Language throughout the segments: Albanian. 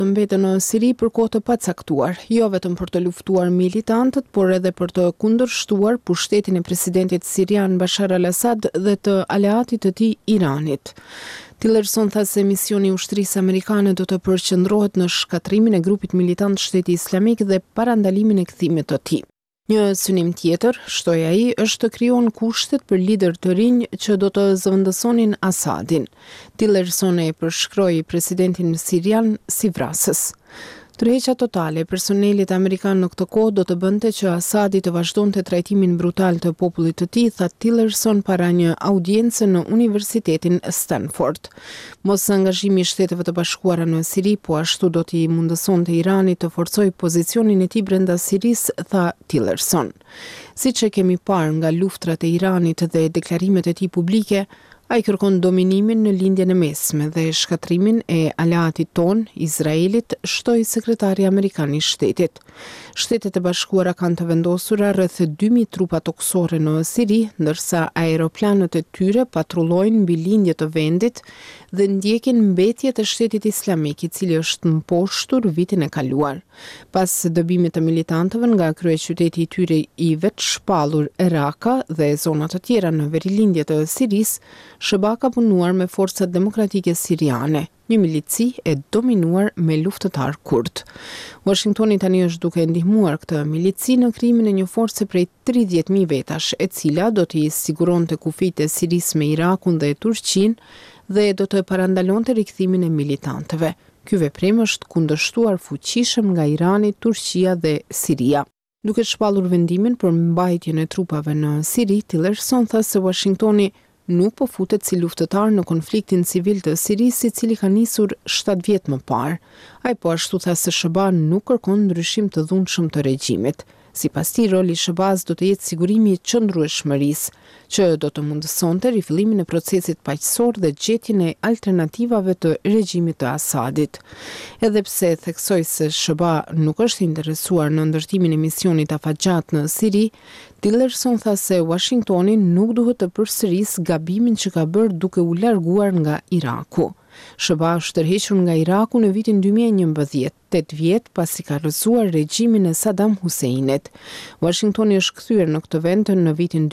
të mbeten në Siri për kohë të pacaktuar, jo vetëm për të luftuar militantët, por edhe për të kundërshtuar pushtetin e presidentit sirian Bashar al-Assad dhe të aleatit të tij Iranit. Tillerson tha se misioni i ushtrisë amerikane do të përqendrohet në shkatrimin e grupit militant Shteti Islamik dhe parandalimin e kthimit të tij. Një synim tjetër, shtoi ai, është të krijon kushtet për lider të rinj që do të zëvendësonin Asadin. Tillerson e përshkroi presidentin sirian si vrasës. Tërheqja totale e personelit amerikan në këtë kohë do të bënte që Asadi të vazhdonte trajtimin brutal të popullit të tij, tha Tillerson para një audience në Universitetin Stanford. Mos angazhimi i Shteteve të Bashkuara në Siri po ashtu do t'i mundësonte Iranit të forcojë pozicionin e tij brenda Sirisë, tha Tillerson. Siç e kemi parë nga luftrat e Iranit dhe deklarimet e tij publike, ai kërkon dominimin në lindjen e mesme dhe shkatrimin e aleatit ton, Izraelit, shtoi sekretari amerikan i shtetit. Shtetet e Bashkuara kanë të vendosura rreth 2000 trupa toksore në Siri, ndërsa aeroplanët e tyre patrullojnë mbi lindje të vendit dhe ndjekin mbetjet e Shtetit Islamik, i cili është mposhtur vitin e kaluar. Pas dëbimit të militantëve nga kryeqyteti i tyre i vetshpallur Raqqa dhe zona të tjera në verilindje të Sirisë, SHBA ka punuar me forcat demokratike siriane, një milici e dominuar me luftëtar kurd. Washingtoni tani është duke ndihmuar këtë milici në krijimin e një force prej 30.000 vetash, e cila do t'i siguronte kufijtë e Sirisë me Irakun dhe Turqinë dhe do të parandalonte rikthimin e militantëve. Ky veprim është kundërshtuar fuqishëm nga Irani, Turqia dhe Siria. Duke shpallur vendimin për mbajtjen e trupave në Siri, Tillerson tha se Washingtoni nuk po futet si luftëtar në konfliktin civil të Sirisë, i cili ka nisur 7 vjet më parë. Ai po ashtu tha se SHBA nuk kërkon ndryshim të dhunshëm të regjimit. Sipas tij, roli i SHBA-s do të jetë sigurimi i qëndrueshmërisë, që do të mundësonte rifillimin e procesit paqësor dhe gjetjen e alternativave të regjimit të Asadit. Edhe pse theksoi se SHBA nuk është interesuar në ndërtimin e misionit afatgjat në Siri, Tillerson tha se Washingtoni nuk duhet të përsërisë gabimin që ka bërë duke u larguar nga Iraku. SHBA është tërhequr nga Iraku në vitin 2011, 8 vjet pasi ka rrëzuar regjimin e Saddam Huseinit. Washingtoni është kthyer në këtë vend në vitin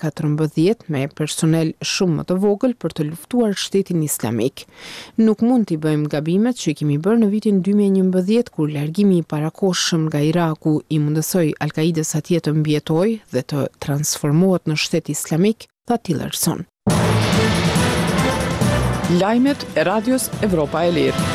2014 me personel shumë më të vogël për të luftuar Shtetin Islamik. Nuk mund t'i bëjmë gabimet që kemi bërë në vitin 2011 kur largimi i parakohshëm nga Iraku i mundësoi Al-Qaides atje të mbietojë dhe të transformohet në Shtet Islamik, tha Tillerson. Lajmet e Radios Evropa e Lirë.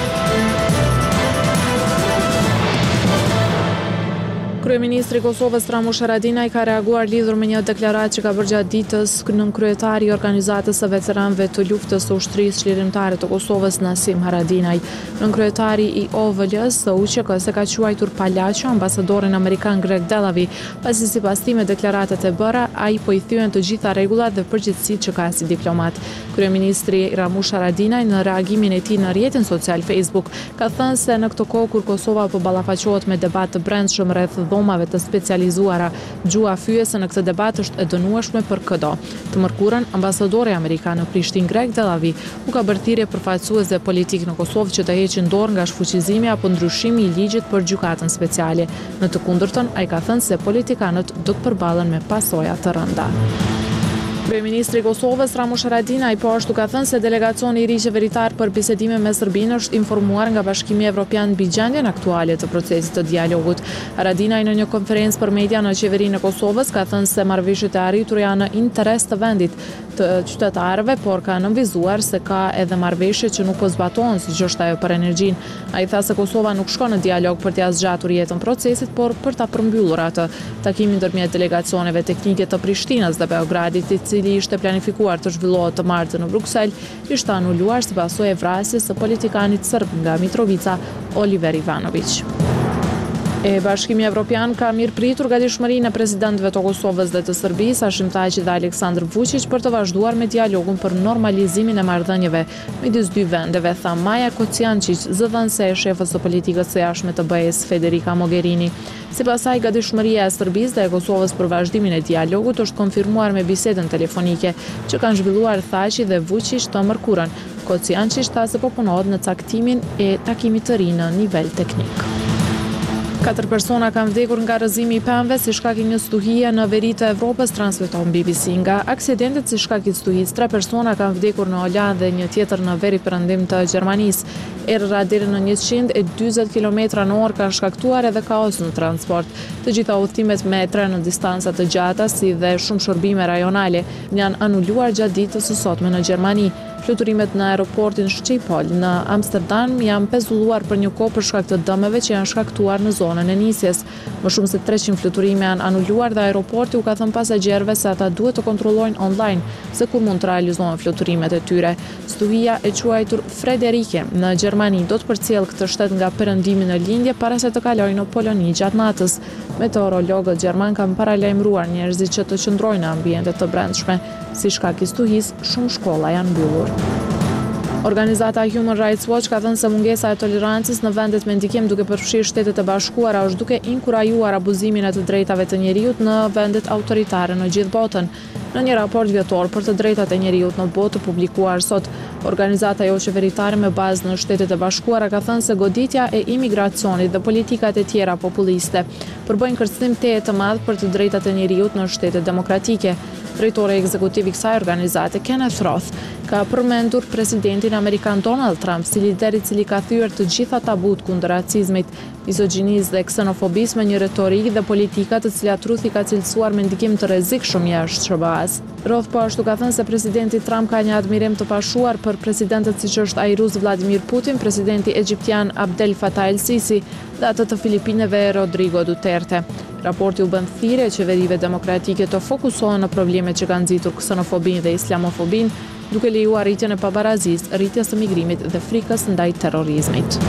Kryeministri i Kosovës Ramush Haradinaj ka reaguar lidhur me një deklaratë që ka bërë gjatë ditës nënkryetari i organizatës së veteranëve të luftës së ushtrisë çlirimtare të Kosovës Nasim Haradinaj. Nënkryetari i OVL-s së UÇK-s ka quajtur palaço ambasadorin amerikan Greg Delavi, pasi sipas tij me deklaratat e bëra ai po i thyen të gjitha rregullat dhe përgjegjësitë që ka si diplomat. Kryeministri Ramush Haradinaj në reagimin e tij në rrjetin social Facebook ka thënë se në këtë kohë kur Kosova po ballafaqohet me debat të brendshëm rreth dhomave të specializuara, gjua fyese në këtë debat është e dënueshme për çdo. Të mërkurën, ambasadori amerikan në Prishtinë Greg Delavi u ka bërë thirrje përfaqësuesve politik në Kosovë që të heqin dorë nga shfuqizimi apo ndryshimi i ligjit për gjykatën speciale. Në të kundërtën, ai ka thënë se politikanët do të përballen me pasoja të rënda. Kryeministri i Kosovës Ramush Haradinaj po ashtu ka thënë se delegacioni i ri qeveritar për bisedime me Serbinë është informuar nga Bashkimi Evropian mbi gjendjen aktuale të procesit të dialogut. Haradinaj në një konferencë për media në qeverinë e Kosovës ka thënë se marrëveshjet e arritura janë në interes të vendit të qytetarëve, por ka nënvizuar se ka edhe marrëveshje që nuk po zbatohen, siç është ajo për energjinë. Ai tha se Kosova nuk shkon në dialog për t'ia zgjatur jetën procesit, por për ta përmbyllur atë. Takimi ndërmjet delegacioneve teknike të Prishtinës dhe Beogradit, i cili ishte planifikuar të zhvillohet të martën në Bruksel, ishte anuluar si pasojë e vrasjes së politikanit serb nga Mitrovica, Oliver Ivanović. Bashkimi Evropian ka mirëpritur gatishmërinë e presidentëve të Kosovës dhe të Serbisë, Hashim Thaçi dhe Aleksandar Vučić për të vazhduar me dialogun për normalizimin e marrëdhënieve midis dy vendeve, tha Maja Kocijancic, zëdhënëse e shefës së politikës së jashtme të BE-s Federica Mogherini. Sipas saj, gatishmëria e Serbisë dhe e Kosovës për vazhdimin e dialogut është konfirmuar me bisedën telefonike që kanë zhvilluar Thaçi dhe Vučić të mërkurën. Kocijancic tha se po punohet në caktimin e takimit të ri në nivel teknik. 4 persona kanë vdekur nga rrëzimi i pemëve si shkak i një stuhie në veri të Evropës, transmeton BBC. Nga aksidentet si shkak i stuhisë, 3 persona kanë vdekur në Ola dhe një tjetër në veri perëndim të Gjermanisë. Errëra deri në 140 km/h kanë shkaktuar edhe kaos në transport. Të gjitha udhëtimet me tren në distanca të gjata, si dhe shumë shërbime rajonale, janë anuluar gjatë ditës së sotme në Gjermani. Fluturimet në aeroportin Schiphol në Amsterdam janë pezulluar për një kohë për shkak të dëmeve që janë shkaktuar në zonën e nisjes. Më shumë se 300 fluturime janë anuluar dhe aeroporti u ka thënë pasagjerëve se ata duhet të kontrollojnë online se kur mund të realizohen fluturimet e tyre. Stuhia e quajtur Frederike në Gjermani do të përcjellë këtë shtet nga perëndimi në lindje para se të kalojë në Poloni gjatë natës. Meteorologët gjerman kanë paralajmëruar njerëzit që të qëndrojnë në ambiente të brendshme. Si shkak i stuhisë, shumë shkolla janë mbyllur. Organizata Human Rights Watch ka thënë se mungesa e tolerancës në vendet me ndikim duke përfshirë Shtetet e Bashkuara është duke inkurajuar abuzimin e të drejtave të njerëzit në vendet autoritare në gjithë botën. Në një raport vjetor për të drejtat e njerëzit në botë të publikuar sot, organizata jo qeveritare me bazë në Shtetet e Bashkuara ka thënë se goditja e imigracionit dhe politikat e tjera populiste përbëjnë kërcënim të madh për të drejtat e njerëzit në shtete demokratike. Drejtori ekzekutiv i kësaj organizate, Kenneth Roth, ka përmendur presidentin amerikan Donald Trump si lider i cili ka thyer të gjitha tabut kundër racizmit, mizogjinisë dhe ksenofobisë me një retorik dhe politika të cilat Ruthi ka cilësuar me ndikim të rrezikshëm jashtë SBA-s. Roth po ashtu ka thënë se presidenti Trump ka një admirim të pashuar për presidentët siç është ai rus Vladimir Putin, presidenti egjiptian Abdel Fattah el-Sisi dhe atë të Filipineve Rodrigo Duterte. Raporti u bën thirrje qeverive demokratike të fokusohen në problemet që kanë nxitur ksenofobinë dhe islamofobinë, duke lejuar rritjen e pabarazisë, rritjes së migrimit dhe frikës ndaj terrorizmit.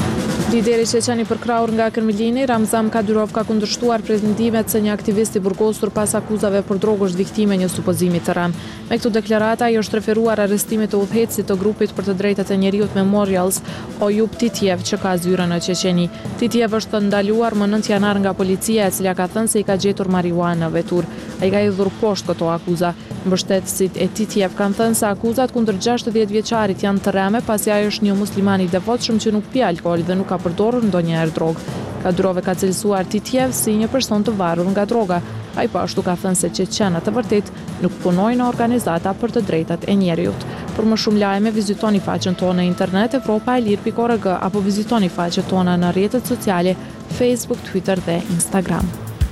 Lideri Çeçeni përkrahur nga Kremlini, Ramzan Kadyrov ka kundërshtuar pretendimet se një aktivist i burgosur pas akuzave për drogë është viktime një supozimi të rënë. Me këtë deklarata ai është referuar arrestimit të udhëheqësit të grupit për të drejtat e njerëzit Memorials, Oyub Titiev, që ka zyrën në Çeçeni. Titiev është ndaluar më 9 janar nga policia, e cila ka thënë se i ka gjetur marijuanë në vetur. Ai ka hidhur poshtë këto akuza. Mbështetësit e Titiev kanë thënë se akuzat kundër 60 vjeçarit janë të rreme, pasi ai është një musliman i devotshëm që nuk pi alkool dhe nuk ka përdorur ndonjëherë drogë. Kadyrov ka cilësuar Titiev si një person të varur nga droga. Ai po ashtu ka thënë se çeçenët e vërtet nuk punojnë në organizata për të drejtat e njerëzit. Për më shumë lajme, vizitoni faqen tonë në internet evropaelir.org apo vizitoni faqet tona në rrjetet sociale Facebook, Twitter dhe Instagram.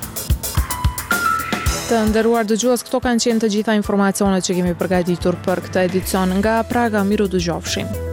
Të nderuar dëgjues, këto kanë qenë të gjitha informacionet që kemi përgatitur për këtë edicion nga Praga. Miru dëgjofshim.